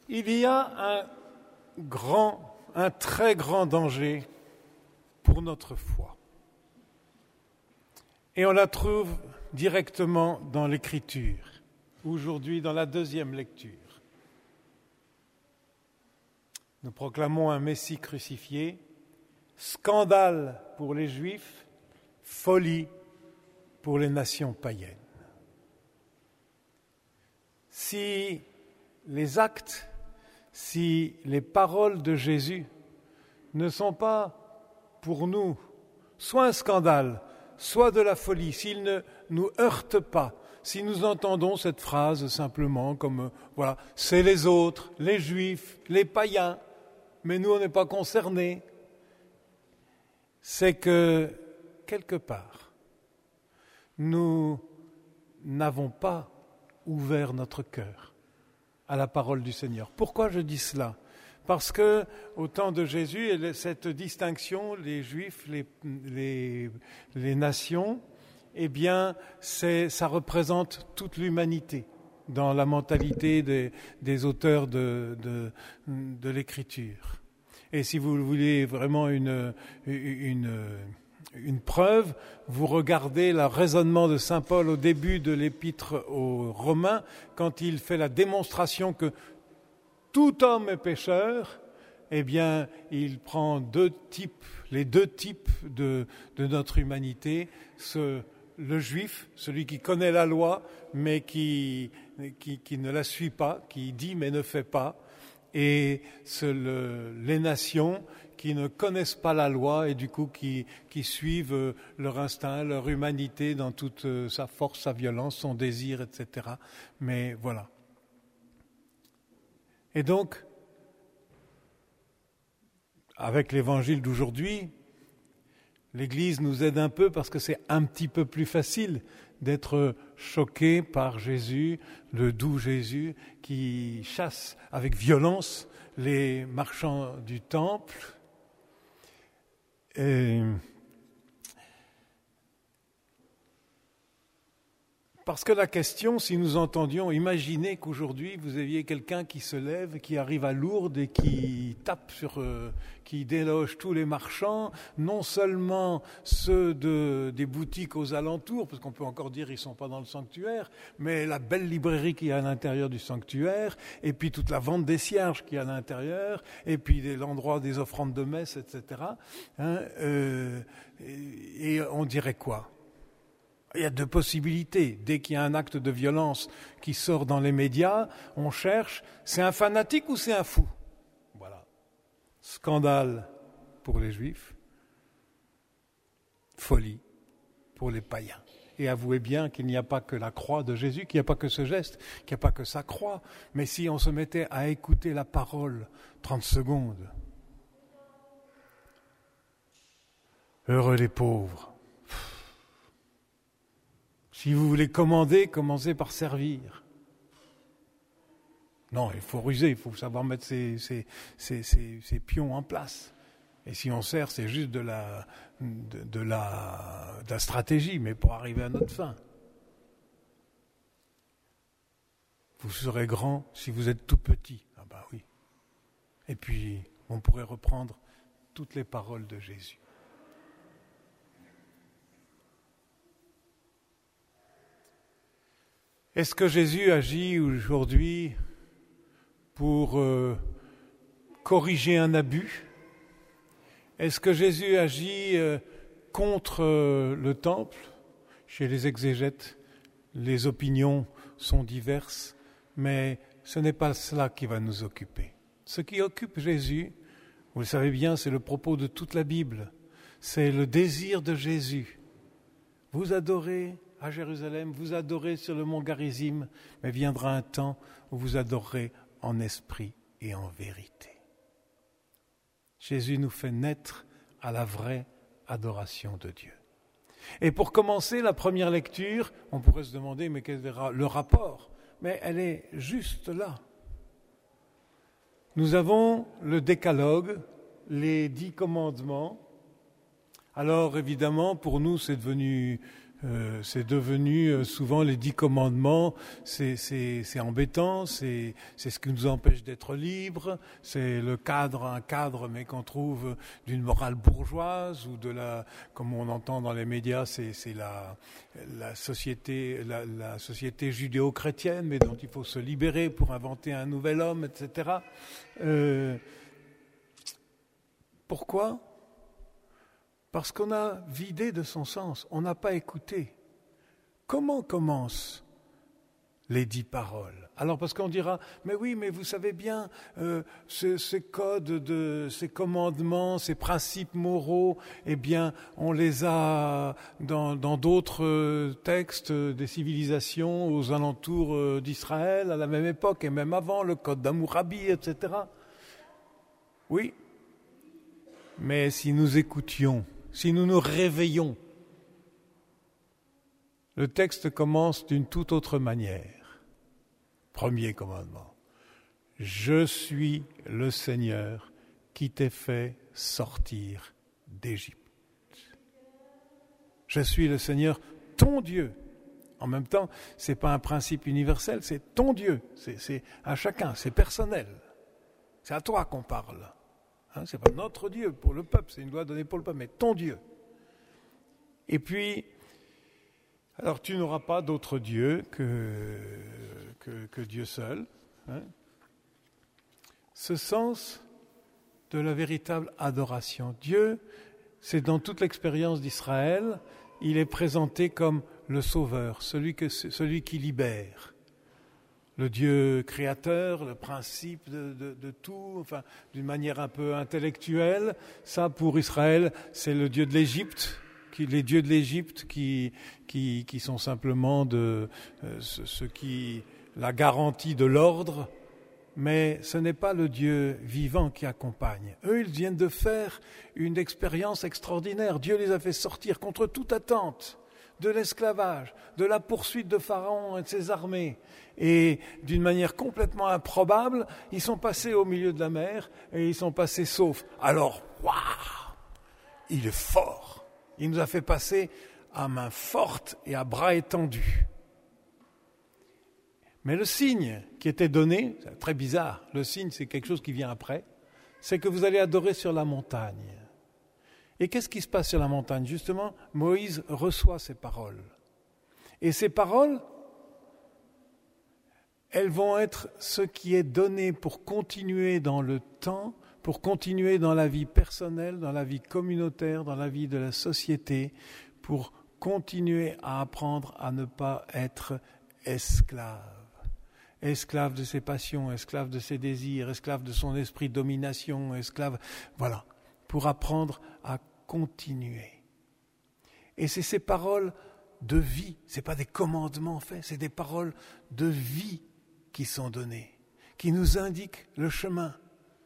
Il y a un très grand danger pour notre foi. Et on la trouve directement dans l'Écriture, aujourd'hui dans la deuxième lecture. Nous proclamons un Messie crucifié, scandale pour les Juifs, folie pour les nations païennes. Si les actes, si les paroles de Jésus ne sont pas pour nous soit un scandale, soit de la folie, s'ils ne nous heurtent pas, si nous entendons cette phrase simplement comme, voilà, c'est les autres, les Juifs, les païens, mais nous on n'est pas concernés, c'est que, quelque part, nous n'avons pas ouvert notre cœur à la parole du Seigneur. Pourquoi je dis cela ? Parce que, au temps de Jésus, cette distinction, les Juifs, les nations, eh bien, ça représente toute l'humanité dans la mentalité des auteurs de l'Écriture. Et si vous voulez vraiment une preuve, vous regardez le raisonnement de saint Paul au début de l'épître aux Romains, quand il fait la démonstration que tout homme est pécheur, eh bien, il prend les deux types de notre humanité, le juif, celui qui connaît la loi, mais qui ne la suit pas, qui dit mais ne fait pas, et les nations qui ne connaissent pas la loi et du coup qui suivent leur instinct, leur humanité dans toute sa force, sa violence, son désir, etc. Mais voilà. Et donc, avec l'évangile d'aujourd'hui, l'Église nous aide un peu parce que c'est un petit peu plus facile d'être choqué par Jésus, le doux Jésus, qui chasse avec violence les marchands du temple. Parce que la question, si nous entendions, imaginez qu'aujourd'hui vous aviez quelqu'un qui se lève, qui arrive à Lourdes et qui tape qui déloge tous les marchands, non seulement ceux des boutiques aux alentours, parce qu'on peut encore dire qu'ils ne sont pas dans le sanctuaire, mais la belle librairie qui est à l'intérieur du sanctuaire, et puis toute la vente des cierges qui est à l'intérieur, et puis l'endroit des offrandes de messe, etc. Et on dirait quoi ? Il y a deux possibilités. Dès qu'il y a un acte de violence qui sort dans les médias, on cherche, c'est un fanatique ou c'est un fou ? Voilà. Scandale pour les Juifs, folie pour les païens. Et avouez bien qu'il n'y a pas que la croix de Jésus, qu'il n'y a pas que ce geste, qu'il n'y a pas que sa croix. Mais si on se mettait à écouter la parole 30 secondes, heureux les pauvres. Si vous voulez commander, commencez par servir. Non, il faut ruser, il faut savoir mettre ses pions en place. Et si on sert, c'est juste de la stratégie, mais pour arriver à notre fin. Vous serez grand si vous êtes tout petit. Ah bah oui. Et puis, on pourrait reprendre toutes les paroles de Jésus. Est-ce que Jésus agit aujourd'hui pour corriger un abus ? Est-ce que Jésus agit contre le temple ? Chez les exégètes, les opinions sont diverses, mais ce n'est pas cela qui va nous occuper. Ce qui occupe Jésus, vous le savez bien, c'est le propos de toute la Bible. C'est le désir de Jésus. Vous adorez à Jérusalem, vous adorez sur le mont Garizim, mais viendra un temps où vous adorerez en esprit et en vérité. Jésus nous fait naître à la vraie adoration de Dieu. Et pour commencer la première lecture, on pourrait se demander, mais quel est le rapport ? Mais elle est juste là. Nous avons le décalogue, les 10 commandements. Alors évidemment, pour nous, c'est devenu C'est devenu souvent les 10 commandements, c'est embêtant, c'est ce qui nous empêche d'être libres, c'est un cadre, mais qu'on trouve d'une morale bourgeoise ou comme on entend dans les médias, c'est la société judéo-chrétienne, mais dont il faut se libérer pour inventer un nouvel homme, etc. Pourquoi ? Parce qu'on a vidé de son sens, on n'a pas écouté. Comment commencent les 10 paroles ? Alors parce qu'on dira, mais oui, mais vous savez bien, ces codes, ces commandements, ces principes moraux, eh bien, on les a dans d'autres textes des civilisations aux alentours d'Israël, à la même époque, et même avant, le code d'Hammurabi, etc. Oui, mais si nous écoutions, si nous nous réveillons, le texte commence d'une toute autre manière. Premier commandement. Je suis le Seigneur qui t'ai fait sortir d'Égypte. Je suis le Seigneur, ton Dieu. En même temps, c'est pas un principe universel, c'est ton Dieu. C'est à chacun, c'est personnel. C'est à toi qu'on parle. C'est pas notre Dieu pour le peuple, c'est une loi donnée pour le peuple, mais ton Dieu. Et puis, alors tu n'auras pas d'autre Dieu que Dieu seul. Ce sens de la véritable adoration. Dieu, c'est dans toute l'expérience d'Israël, il est présenté comme le Sauveur, celui qui libère. Le Dieu créateur, le principe de tout, enfin, d'une manière un peu intellectuelle. Ça, pour Israël, c'est le Dieu de l'Égypte, les dieux de l'Égypte qui sont simplement la garantie de l'ordre. Mais ce n'est pas le Dieu vivant qui accompagne. Eux, ils viennent de faire une expérience extraordinaire. Dieu les a fait sortir contre toute attente de l'esclavage, de la poursuite de Pharaon et de ses armées. Et d'une manière complètement improbable, ils sont passés au milieu de la mer et ils sont passés saufs. Alors, waouh, il est fort. Il nous a fait passer à main forte et à bras étendus. Mais le signe qui était donné, c'est très bizarre, le signe c'est quelque chose qui vient après, c'est que vous allez adorer sur la montagne. Et qu'est-ce qui se passe sur la montagne ? Justement, Moïse reçoit ces paroles. Et ces paroles, elles vont être ce qui est donné pour continuer dans le temps, pour continuer dans la vie personnelle, dans la vie communautaire, dans la vie de la société, pour continuer à apprendre à ne pas être esclave. Esclave de ses passions, esclave de ses désirs, esclave de son esprit de domination, esclave, voilà, pour apprendre à continuer. Et c'est ces paroles de vie, ce n'est pas des commandements faits, c'est des paroles de vie qui sont données, qui nous indiquent le chemin.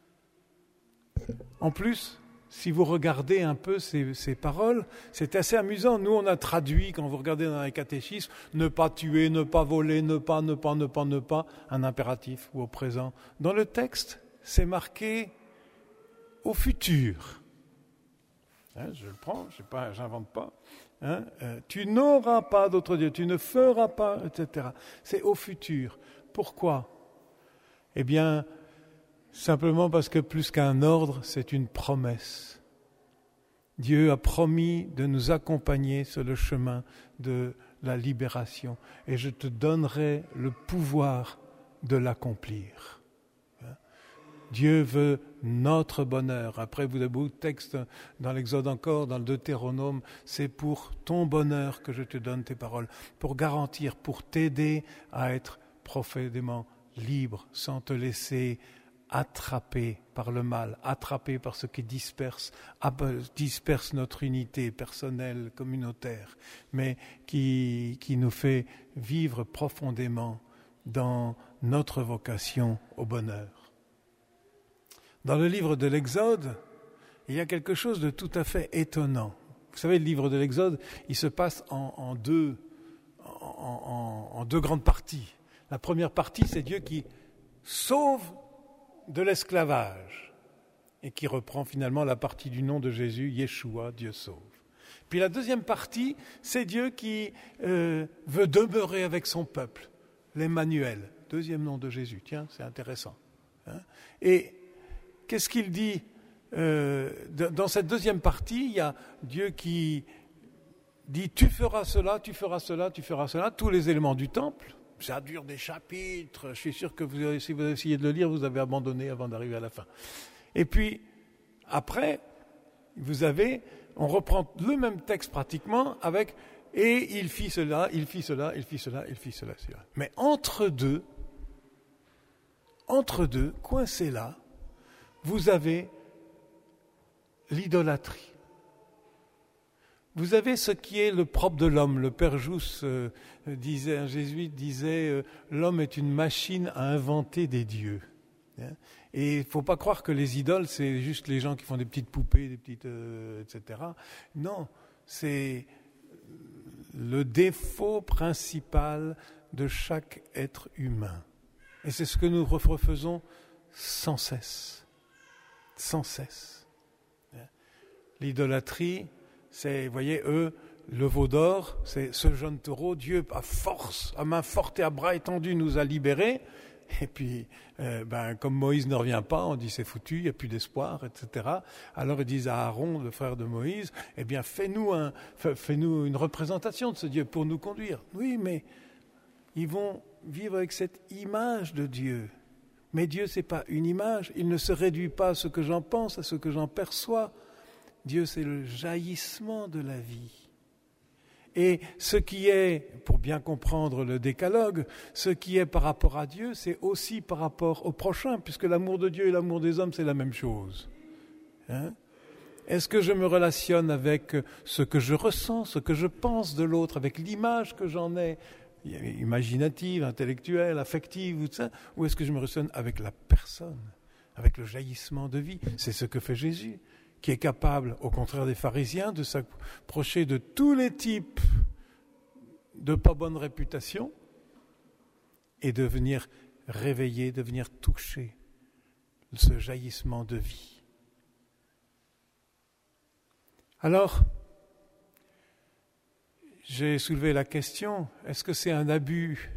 En plus, si vous regardez un peu ces paroles, c'est assez amusant. Nous, on a traduit, quand vous regardez dans les catéchismes, ne pas tuer, ne pas voler, ne pas, un impératif ou au présent. Dans le texte, c'est marqué au futur. Je le prends, j'invente pas. Tu n'auras pas d'autre Dieu, tu ne feras pas, etc. C'est au futur. Pourquoi ? Eh bien, simplement parce que plus qu'un ordre, c'est une promesse. Dieu a promis de nous accompagner sur le chemin de la libération. Et je te donnerai le pouvoir de l'accomplir. Dieu veut notre bonheur. Après, vous avez beaucoup de textes dans l'Exode encore, dans le Deutéronome. C'est pour ton bonheur que je te donne tes paroles, pour garantir, pour t'aider à être profondément libre, sans te laisser attrapé par le mal, attrapé par ce qui disperse notre unité personnelle, communautaire, mais qui nous fait vivre profondément dans notre vocation au bonheur. Dans le livre de l'Exode, il y a quelque chose de tout à fait étonnant. Vous savez, le livre de l'Exode, il se passe en deux grandes parties. La première partie, c'est Dieu qui sauve de l'esclavage et qui reprend finalement la partie du nom de Jésus, Yeshua, Dieu sauve. Puis la deuxième partie, c'est Dieu qui veut demeurer avec son peuple, l'Emmanuel, deuxième nom de Jésus. Tiens, c'est intéressant. Hein? Et qu'est-ce qu'il dit dans cette deuxième partie, il y a Dieu qui dit « tu feras cela, tu feras cela, tu feras cela », tous les éléments du temple. Ça dure des chapitres, je suis sûr que si vous essayez de le lire, vous avez abandonné avant d'arriver à la fin. Et puis, après, on reprend le même texte pratiquement avec « et il fit cela, il fit cela, il fit cela, il fit cela ». Mais entre deux, coincé là, vous avez l'idolâtrie. Vous avez ce qui est le propre de l'homme. Le père Jousse un jésuite disait l'homme est une machine à inventer des dieux. Et il ne faut pas croire que les idoles, c'est juste les gens qui font des petites poupées, etc. Non, c'est le défaut principal de chaque être humain. Et c'est ce que nous refaisons sans cesse. Sans cesse. L'idolâtrie, c'est, vous voyez, le veau d'or, c'est ce jeune taureau, Dieu à main forte et à bras étendus nous a libérés. Et puis, comme Moïse ne revient pas, on dit c'est foutu, il n'y a plus d'espoir, etc. Alors ils disent à Aaron, le frère de Moïse, eh bien fais-nous une représentation de ce Dieu pour nous conduire. Oui, mais ils vont vivre avec cette image de Dieu. Mais Dieu, ce n'est pas une image, il ne se réduit pas à ce que j'en pense, à ce que j'en perçois. Dieu, c'est le jaillissement de la vie. Et ce qui est, pour bien comprendre le décalogue, ce qui est par rapport à Dieu, c'est aussi par rapport au prochain, puisque l'amour de Dieu et l'amour des hommes, c'est la même chose. Hein? Est-ce que je me relationne avec ce que je ressens, ce que je pense de l'autre, avec l'image que j'en ai, imaginative, intellectuelle, affective, ou est-ce que je me relationne avec la personne, avec le jaillissement de vie? C'est ce que fait Jésus, qui est capable, au contraire des pharisiens, de s'approcher de tous les types de pas bonne réputation et de venir réveiller, de venir toucher ce jaillissement de vie. Alors, j'ai soulevé la question, est-ce que c'est un abus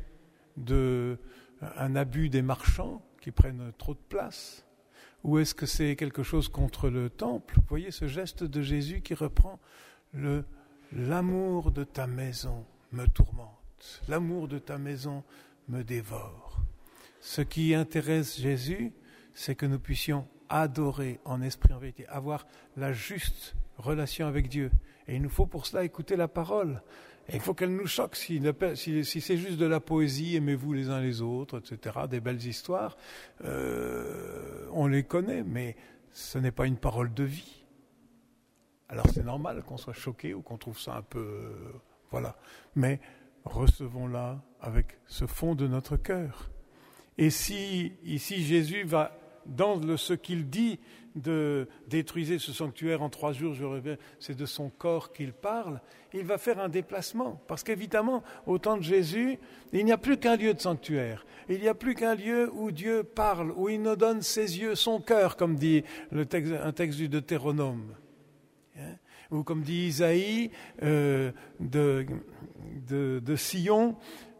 des marchands qui prennent trop de place ? Ou est-ce que c'est quelque chose contre le temple? Vous voyez ce geste de Jésus qui reprend l'amour de ta maison me tourmente, l'amour de ta maison me dévore. Ce qui intéresse Jésus, c'est que nous puissions adorer en esprit, en vérité, avoir la juste relation avec Dieu. Et il nous faut pour cela écouter la parole. Et il faut qu'elle nous choque. Si c'est juste de la poésie, aimez-vous les uns les autres, etc., des belles histoires, on les connaît, mais ce n'est pas une parole de vie. Alors c'est normal qu'on soit choqué ou qu'on trouve ça un peu... voilà. Mais recevons-la avec ce fond de notre cœur. Et si ici Jésus va, dans ce qu'il dit, de détruisez ce sanctuaire en 3 jours, je reviens, c'est de son corps qu'il parle, il va faire un déplacement. Parce qu'évidemment, au temps de Jésus, il n'y a plus qu'un lieu de sanctuaire. Il n'y a plus qu'un lieu où Dieu parle, où il nous donne ses yeux, son cœur, comme dit un texte du Deutéronome. Ou comme dit Isaïe, de Sion,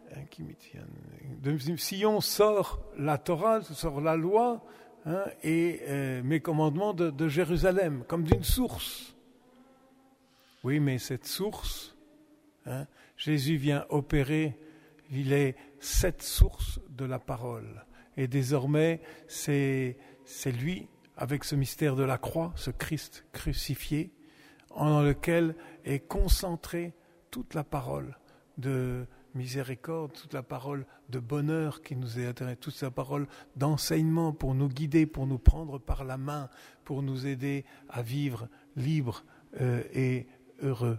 de Sion sort la Torah, sort la loi, et mes commandements de Jérusalem, comme d'une source. Oui, mais cette source, Jésus vient opérer, il est cette source de la parole. Et désormais, c'est lui, avec ce mystère de la croix, ce Christ crucifié, en lequel est concentrée toute la parole de miséricorde, toute la parole de bonheur qui nous est intéressée, toute la parole d'enseignement pour nous guider, pour nous prendre par la main, pour nous aider à vivre libres et heureux.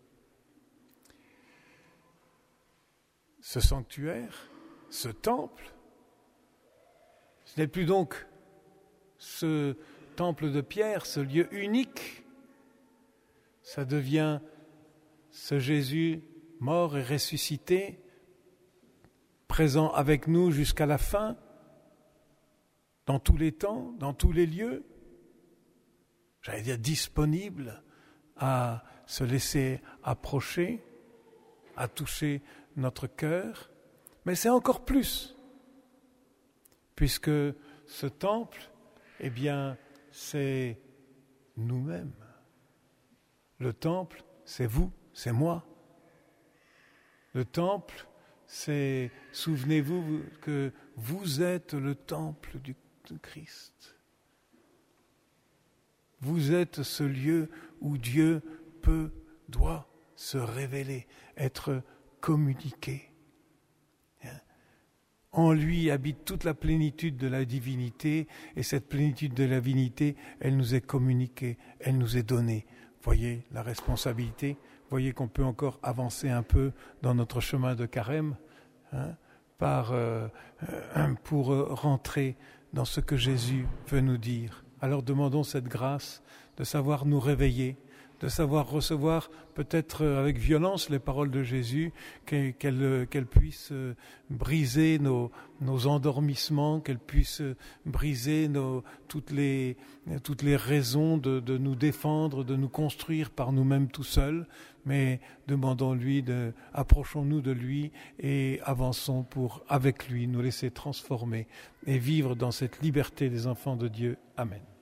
Ce sanctuaire, ce temple, ce n'est plus donc ce temple de pierre, ce lieu unique, ça devient ce Jésus mort et ressuscité, présent avec nous jusqu'à la fin, dans tous les temps, dans tous les lieux, j'allais dire disponible à se laisser approcher, à toucher notre cœur, mais c'est encore plus, puisque ce temple, eh bien, c'est nous-mêmes. Le temple, c'est vous, c'est moi. Le temple, c'est, souvenez-vous que vous êtes le temple du Christ. Vous êtes ce lieu où Dieu doit se révéler, être communiqué. En lui habite toute la plénitude de la divinité, et cette plénitude de la divinité, elle nous est communiquée, elle nous est donnée. Voyez la responsabilité, voyez qu'on peut encore avancer un peu dans notre chemin de carême, pour rentrer dans ce que Jésus veut nous dire. Alors demandons cette grâce de savoir nous réveiller, de savoir recevoir peut-être avec violence les paroles de Jésus, qu'elles puissent briser nos endormissements, qu'elles puissent briser toutes les raisons de nous défendre, de nous construire par nous-mêmes tout seuls, mais demandons-lui, approchons-nous de lui et avançons pour, avec lui, nous laisser transformer et vivre dans cette liberté des enfants de Dieu. Amen.